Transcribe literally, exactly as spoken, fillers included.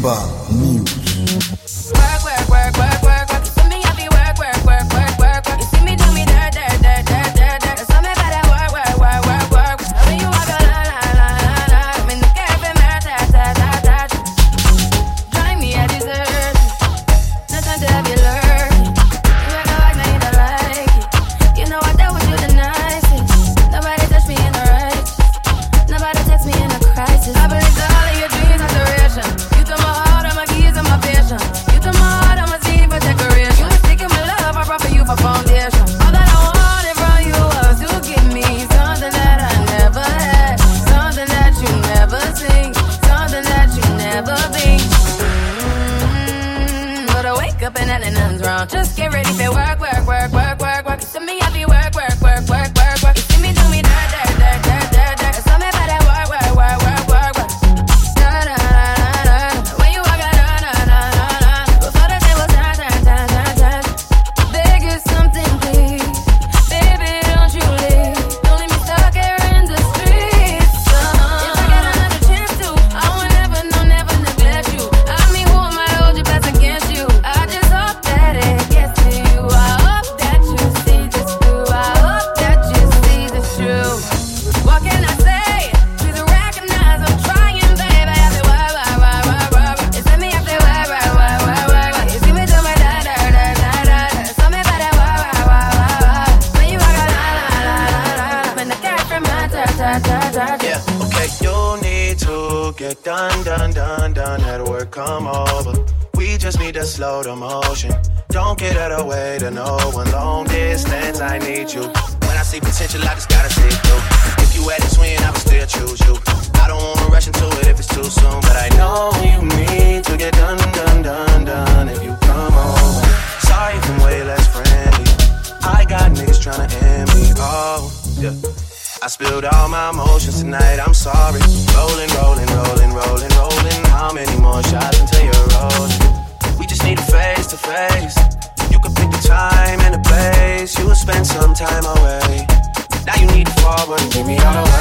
Timber News. Work, work, work, work, work, work. You see me happy, work, work, work, work, work, work. You see me do me dirt, dirt, dirt, dirt, dirt, dirt. There's something about that work, work, work, work, work. When you walk a la, la, la, la, la. I'm in the cafe, man, ta, ta, ta, ta. Drive me a dessert. Nothing to have you learn. You act like now you don't like it. You know I dealt with you the nicest. Nobody touched me in the righteous. Nobody text me in a crisis. I believe that all of your dreams are duration. You took my heart, all my keys, and my patience. You took my heart, I'm a seed for decoration. You stick in my love, I brought for you for foundation. All that I wanted from you was to give me something that I never had, something that you never seen, something that you never been. Mm-hmm. But I wake up and nothing's wrong. Just get ready for work, work, work, work, work, work. You see me happy, work, work, work, work, work, work. You see me do me dirt, dirt, dirt, dirt, dirt, dirt. There's something about that work, work, work, work, work, work. Da, da, da, da, da. When you walk out, da, da, da, da, da. Before the day was done, done, done, done, done. Beg you something, please. Baby, don't you leave. Don't leave me stuck here in the streets. Uh-huh. If I get another chance to, I will never, no, never neglect you. I mean, who am I to hold you back against you? I just hope that it gets to you. I hope that you see this through. I hope that you see this true. What can I say? Please recognize I'm trying, baby. I say, why, why, why, why, why, why? It's me, I say, why, why, why, why, why, why? You see me do my da, da, da, da, da, da. Something about that, why, why, why, why, why? When you walk out, la, la, la, la, la. When the cat from my ta, ta, ta, ta, ta. Yeah, okay, you need to get done, done, done, done. Had work come over. We just need to slow the motion. Don't get out of the way to no one. Long distance, I need you. When I see potential, I just gotta see it through. If you had to swing, I would still choose you. I don't wanna rush into it if it's too soon, but I know you need to get done, done, done, done. If you come over, sorry if I'm way less friendly. I got niggas tryna end me. Oh, yeah. I spilled all my emotions tonight, I'm sorry. Rolling, rolling, rolling, rolling, rolling. How many more shots until you're rolling? We just need a face to face. You can pick the time and the place. You will spend some time away. Now you need to forward and give me all the way.